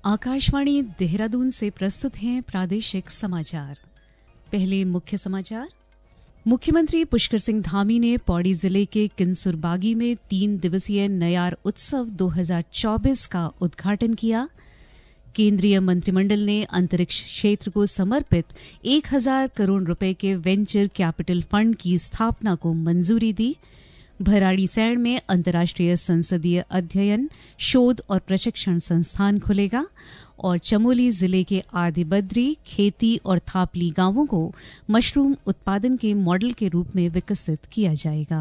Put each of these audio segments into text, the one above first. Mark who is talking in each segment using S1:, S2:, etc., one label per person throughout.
S1: आकाशवाणी देहरादून से प्रस्तुत हैं प्रादेशिक समाचार। पहले मुख्य समाचार। मुख्यमंत्री पुष्कर सिंह धामी ने पौड़ी जिले के किंसुरबागी में 3 दिवसीय नयार उत्सव 2024 का उद्घाटन किया। केंद्रीय मंत्रिमंडल ने अंतरिक्ष क्षेत्र को समर्पित 1000 करोड़ रुपए के वेंचर कैपिटल फंड की स्थापना को मंजूरी दी। भराड़ीसैंण में अंतर्राष्ट्रीय संसदीय अध्ययन, शोध और प्रशिक्षण संस्थान खुलेगा और चमोली जिले के आदिबद्री, खेती और थापली गांवों को मशरूम उत्पादन के मॉडल के रूप में विकसित किया जाएगा।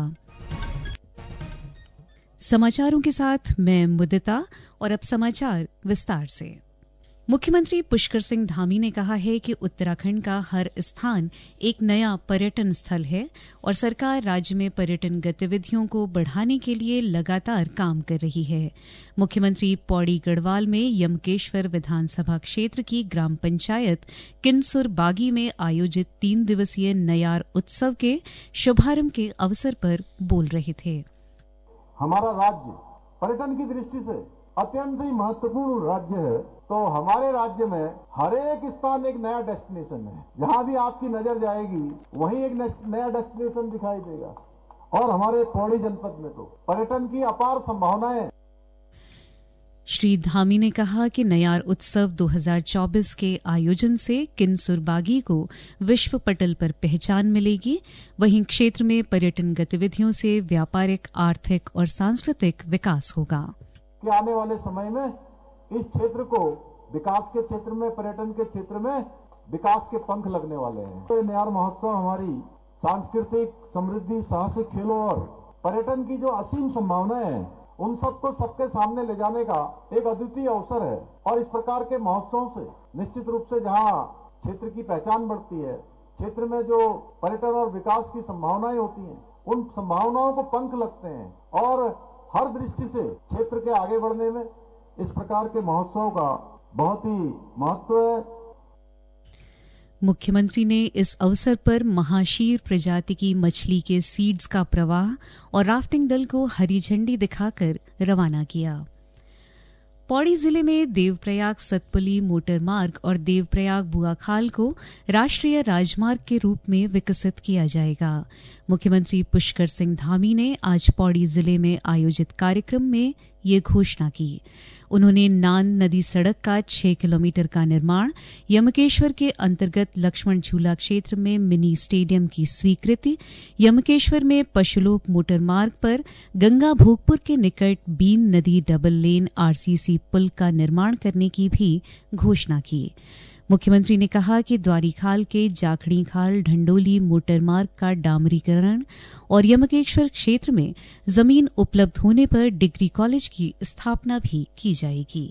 S1: समाचारों के साथ मैं मुदिता और अब समाचार विस्तार से। मुख्यमंत्री पुष्कर सिंह धामी ने कहा है कि उत्तराखंड का हर स्थान एक नया पर्यटन स्थल है और सरकार राज्य में पर्यटन गतिविधियों को बढ़ाने के लिए लगातार काम कर रही है। मुख्यमंत्री पौड़ी गढ़वाल में यमकेश्वर विधानसभा क्षेत्र की ग्राम पंचायत किंसुरबागी में आयोजित 3 दिवसीय नयार उत्सव के शुभारंभ के अवसर पर बोल रहे थे।
S2: हमारा राज्य पर्यटन की दृष्टि से अत्यंत ही महत्वपूर्ण राज्य है, तो हमारे राज्य में हर एक स्थान एक नया डेस्टिनेशन है। जहां भी आपकी नजर जाएगी वहीं एक नया डेस्टिनेशन दिखाई देगा और हमारे पौड़ी जनपद में तो पर्यटन की अपार संभावनाएं।
S1: श्री धामी ने कहा कि नयार उत्सव 2024 के आयोजन से किंसुरबागी को विश्व पटल पर पहचान मिलेगी। वहीं क्षेत्र में पर्यटन गतिविधियों से व्यापारिक, आर्थिक और सांस्कृतिक विकास होगा।
S2: कि आने वाले समय में इस क्षेत्र को विकास के क्षेत्र में, पर्यटन के क्षेत्र में विकास के पंख लगने वाले हैं। तो नयार महोत्सव हमारी सांस्कृतिक समृद्धि, साहसिक खेलों और पर्यटन की जो असीम संभावनाएं हैं उन सबको सबके सामने ले जाने का एक अद्वितीय अवसर है। और इस प्रकार के महोत्सवों से निश्चित रूप से जहां क्षेत्र की पहचान बढ़ती है, क्षेत्र में जो पर्यटन और विकास की संभावनाएं होती हैं उन संभावनाओं को पंख लगते हैं और हर दृष्टि से क्षेत्र के आगे बढ़ने में इस प्रकार के महोत्सव का बहुत ही महत्व है।
S1: मुख्यमंत्री ने इस अवसर पर महाशीर प्रजाति की मछली के सीड्स का प्रवाह और राफ्टिंग दल को हरी झंडी दिखाकर रवाना किया। पौड़ी जिले में देवप्रयाग सतपुली मोटर मार्ग और देवप्रयाग बुआखाल को राष्ट्रीय राजमार्ग के रूप में विकसित किया जाएगा। मुख्यमंत्री पुष्कर सिंह धामी ने आज पौड़ी जिले में आयोजित कार्यक्रम में ये घोषणा की। उन्होंने नान नदी सड़क का 6 किलोमीटर का निर्माण, यमकेश्वर के अंतर्गत लक्ष्मण झूला क्षेत्र में मिनी स्टेडियम की स्वीकृति, यमकेश्वर में पशुलोक मोटर मार्ग पर गंगा भोगपुर के निकट बीन नदी डबल लेन आरसीसी पुल का निर्माण करने की भी घोषणा की। मुख्यमंत्री ने कहा कि द्वारीखाल के जाखड़ी खाल ढंडोली मोटर मार्ग का डामरीकरण और यमकेश्वर क्षेत्र में जमीन उपलब्ध होने पर डिग्री कॉलेज की स्थापना भी की जाएगी।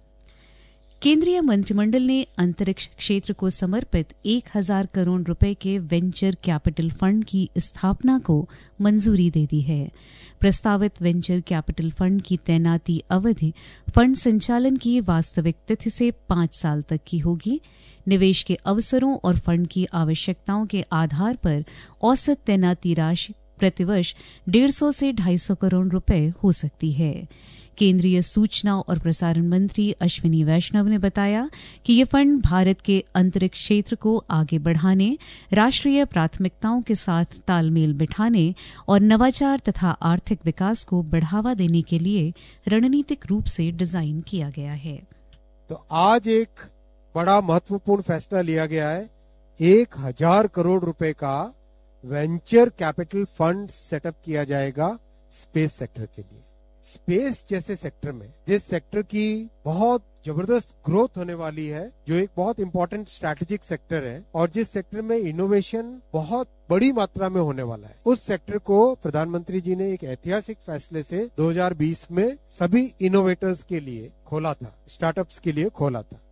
S1: केंद्रीय मंत्रिमंडल ने अंतरिक्ष क्षेत्र को समर्पित 1000 करोड़ रुपए के वेंचर कैपिटल फंड की स्थापना को मंजूरी दे दी है। प्रस्तावित वेंचर कैपिटल फंड की तैनाती अवधि फंड संचालन की वास्तविक तिथि से 5 साल तक की होगी। निवेश के अवसरों और फंड की आवश्यकताओं के आधार पर औसत तैनाती राशि प्रतिवर्ष 150 से 250 करोड़ रुपए हो सकती है। केंद्रीय सूचना और प्रसारण मंत्री अश्विनी वैष्णव ने बताया कि ये फंड भारत के अंतरिक्ष क्षेत्र को आगे बढ़ाने, राष्ट्रीय प्राथमिकताओं के साथ तालमेल बिठाने और नवाचार तथा आर्थिक विकास को बढ़ावा देने के लिए रणनीतिक रूप से डिजाइन किया गया है।
S3: तो आज एक बड़ा महत्वपूर्ण फैसला लिया गया है। 1000 करोड़ रुपए का वेंचर कैपिटल फंड सेटअप किया जाएगा स्पेस सेक्टर के लिए। स्पेस जैसे सेक्टर में, जिस सेक्टर की बहुत जबरदस्त ग्रोथ होने वाली है, जो एक बहुत इंपॉर्टेंट स्ट्रैटेजिक सेक्टर है और जिस सेक्टर में इनोवेशन बहुत बड़ी मात्रा में होने वाला है, उस सेक्टर को प्रधानमंत्री जी ने एक ऐतिहासिक फैसले से 2020 में सभी इनोवेटर्स के लिए खोला था, स्टार्टअप्स के लिए खोला था।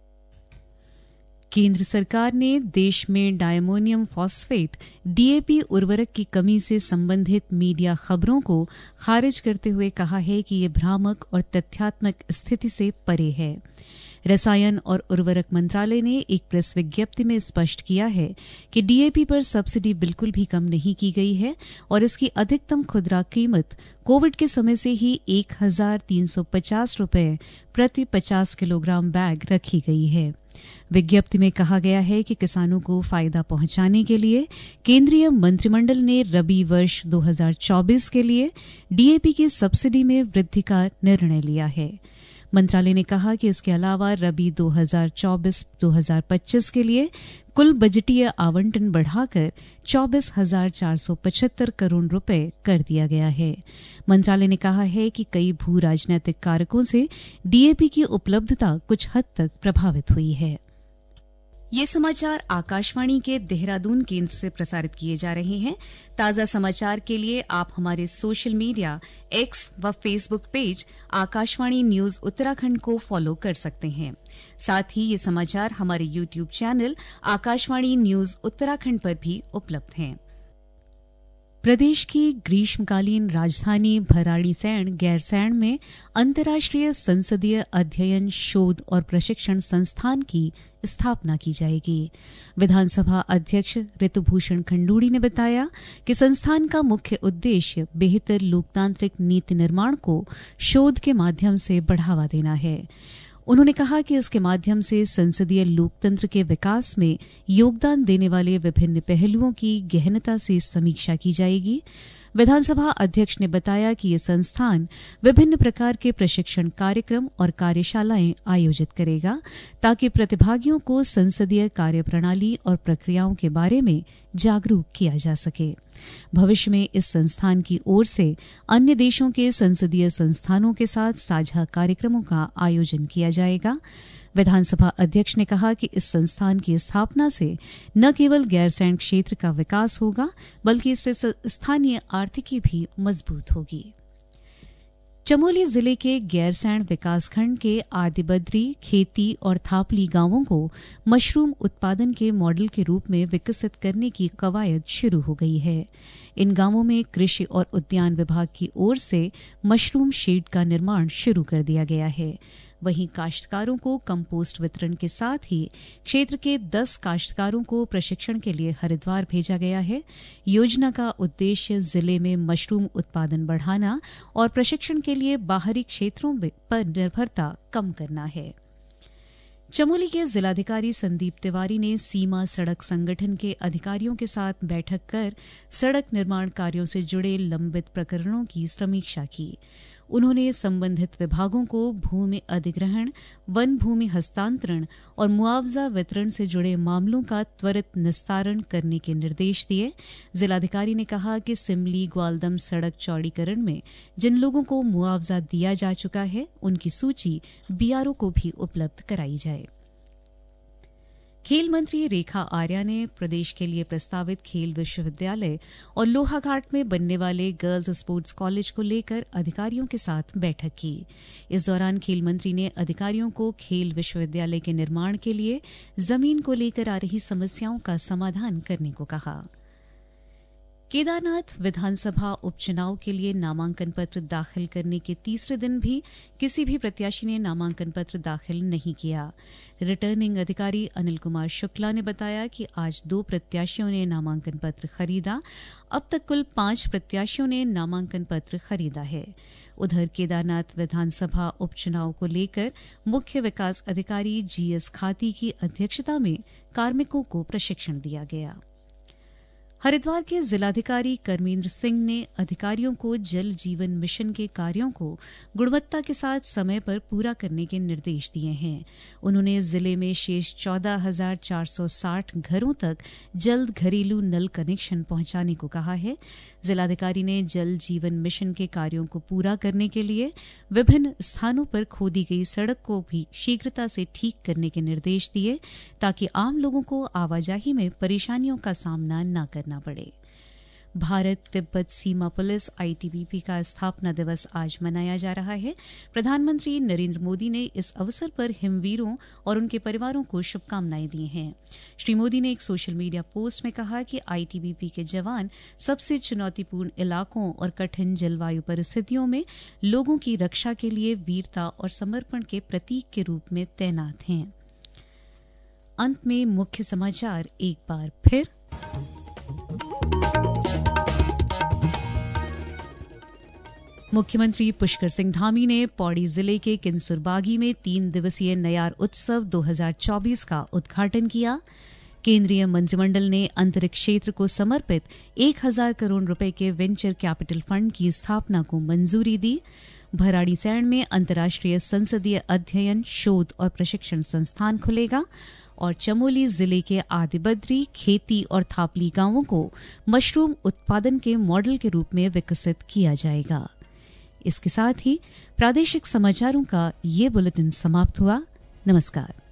S1: केंद्र सरकार ने देश में डायमोनियम फॉस्फेट डीएपी उर्वरक की कमी से संबंधित मीडिया खबरों को खारिज करते हुए कहा है कि ये भ्रामक और तथ्यात्मक स्थिति से परे है। रसायन और उर्वरक मंत्रालय ने एक प्रेस विज्ञप्ति में स्पष्ट किया है कि डीएपी पर सब्सिडी बिल्कुल भी कम नहीं की गई है और इसकी अधिकतम खुदरा कीमत कोविड के समय से ही 1,350 रुपये प्रति 50 किलोग्राम बैग रखी गई है। विज्ञप्ति में कहा गया है कि किसानों को फायदा पहुंचाने के लिए केंद्रीय मंत्रिमंडल ने रबी वर्ष 2024 के लिए डीएपी की सब्सिडी में वृद्धि का निर्णय लिया है। मंत्रालय ने कहा कि इसके अलावा रबी 2024-2025 के लिए कुल बजटीय आवंटन बढ़ाकर 24,475 करोड़ रुपए कर दिया गया है। मंत्रालय ने कहा है कि कई भू राजनीतिक कारकों से डीएपी की उपलब्धता कुछ हद तक प्रभावित हुई है। ये समाचार आकाशवाणी के देहरादून केंद्र से प्रसारित किए जा रहे हैं। ताजा समाचार के लिए आप हमारे सोशल मीडिया एक्स व Facebook page Akashvani news Uttarakhand को फॉलो कर सकते हैं। साथ ही ये समाचार हमारे YouTube channel Akashvani news Uttarakhand पर भी उपलब्ध हैं। प्रदेश की ग्रीष्मकालीन राजधानी भराड़ीसैंण गैरसैंण में अंतर्राष्ट्रीय संसदीय अध्ययन शोध और प्रशिक्षण संस्थान की स्थापना की जाएगी। विधानसभा अध्यक्ष ऋतुभूषण खंडूड़ी ने बताया कि संस्थान का मुख्य उद्देश्य बेहतर लोकतांत्रिक नीति निर्माण को शोध के माध्यम से बढ़ावा देना है। उन्होंने कहा कि इसके माध्यम से संसदीय लोकतंत्र के विकास में योगदान देने वाले विभिन्न पहलुओं की गहनता से समीक्षा की जाएगी। विधानसभा अध्यक्ष ने बताया कि ये संस्थान विभिन्न प्रकार के प्रशिक्षण कार्यक्रम और कार्यशालाएं आयोजित करेगा ताकि प्रतिभागियों को संसदीय कार्यप्रणाली और प्रक्रियाओं के बारे में जागरूक किया जा सके। भविष्य में इस संस्थान की ओर से अन्य देशों के संसदीय संस्थानों के साथ साझा कार्यक्रमों का आयोजन किया जाएगा। विधानसभा अध्यक्ष ने कहा कि इस संस्थान की स्थापना से न केवल गैरसैंण क्षेत्र का विकास होगा बल्कि इससे स्थानीय आर्थिकी भी मजबूत होगी। चमोली जिले के गैरसैंण विकासखंड के आदिबद्री, खेती और थापली गांवों को मशरूम उत्पादन के मॉडल के रूप में विकसित करने की कवायद शुरू हो गई है। इन गांवों में कृषि और उद्यान विभाग की ओर से मशरूम शेड का निर्माण शुरू कर दिया गया है। वहीं काश्तकारों को कंपोस्ट वितरण के साथ ही क्षेत्र के 10 काश्तकारों को प्रशिक्षण के लिए हरिद्वार भेजा गया है। योजना का उद्देश्य जिले में मशरूम उत्पादन बढ़ाना और प्रशिक्षण के लिए बाहरी क्षेत्रों पर निर्भरता कम करना है। चमोली के जिलाधिकारी संदीप तिवारी ने सीमा सड़क संगठन के अधिकारियों के साथ बैठक कर सड़क निर्माण कार्यों से जुड़े लंबित प्रकरणों की समीक्षा की। उन्होंने संबंधित विभागों को भूमि अधिग्रहण, वन भूमि हस्तांतरण और मुआवजा वितरण से जुड़े मामलों का त्वरित निस्तारण करने के निर्देश दिए। जिलाधिकारी ने कहा कि सिमली ग्वालदम सड़क चौड़ीकरण में जिन लोगों को मुआवजा दिया जा चुका है उनकी सूची बीआरओ को भी उपलब्ध कराई जाए। खेल मंत्री रेखा आर्या ने प्रदेश के लिए प्रस्तावित खेल विश्वविद्यालय और लोहाघाट में बनने वाले गर्ल्स स्पोर्ट्स कॉलेज को लेकर अधिकारियों के साथ बैठक की। इस दौरान खेल मंत्री ने अधिकारियों को खेल विश्वविद्यालय के निर्माण के लिए जमीन को लेकर आ रही समस्याओं का समाधान करने को कहा। केदारनाथ विधानसभा उपचुनाव के लिए नामांकन पत्र दाखिल करने के तीसरे दिन भी किसी भी प्रत्याशी ने नामांकन पत्र दाखिल नहीं किया। रिटर्निंग अधिकारी अनिल कुमार शुक्ला ने बताया कि आज 2 प्रत्याशियों ने नामांकन पत्र खरीदा। अब तक कुल 5 प्रत्याशियों ने नामांकन पत्र खरीदा है। उधर केदारनाथ विधानसभा उपचुनाव को लेकर मुख्य विकास अधिकारी जीएस खाती की अध्यक्षता में कार्मिकों को प्रशिक्षण दिया गया। हरिद्वार के जिलाधिकारी कर्मेंद्र सिंह ने अधिकारियों को जल जीवन मिशन के कार्यों को गुणवत्ता के साथ समय पर पूरा करने के निर्देश दिए हैं। उन्होंने जिले में शेष 14,460 घरों तक जल्द घरेलू नल कनेक्शन पहुंचाने को कहा है। जिलाधिकारी ने जल जीवन मिशन के कार्यों को पूरा करने के लिए विभिन्न स्थानों पर खोदी गई सड़क को भी शीघ्रता से ठीक करने के निर्देश दिए ताकि आम लोगों को आवाजाही में परेशानियों का सामना न करना पड़े। भारत तिब्बत सीमा पुलिस ITBP का स्थापना दिवस आज मनाया जा रहा है। प्रधानमंत्री नरेंद्र मोदी ने इस अवसर पर हिमवीरों और उनके परिवारों को शुभकामनाएं दी हैं। श्री मोदी ने एक सोशल मीडिया पोस्ट में कहा कि ITBP के जवान सबसे चुनौतीपूर्ण इलाकों और कठिन जलवायु परिस्थितियों में लोगों की रक्षा के लिए वीरता और समर्पण के प्रतीक के रूप में तैनात हैं। अंत में मुख्य समाचार एक बार फिर। मुख्यमंत्री पुष्कर सिंह धामी ने पौड़ी जिले के किंसुरबागी में 3 दिवसीय नयार उत्सव 2024 का उद्घाटन किया। केंद्रीय मंत्रिमंडल ने अंतरिक्ष क्षेत्र को समर्पित 1000 करोड़ रुपए के वेंचर कैपिटल फंड की स्थापना को मंजूरी दी। भराड़ीसैंण में अंतर्राष्ट्रीय संसदीय अध्ययन, शोध और प्रशिक्षण संस्थान खुलेगा और चमोली जिले के आदिबद्री, खेती और थापली गांवों को मशरूम उत्पादन के मॉडल के रूप में विकसित किया जाएगा। इसके साथ ही प्रादेशिक समाचारों का ये बुलेटिन समाप्त हुआ। नमस्कार।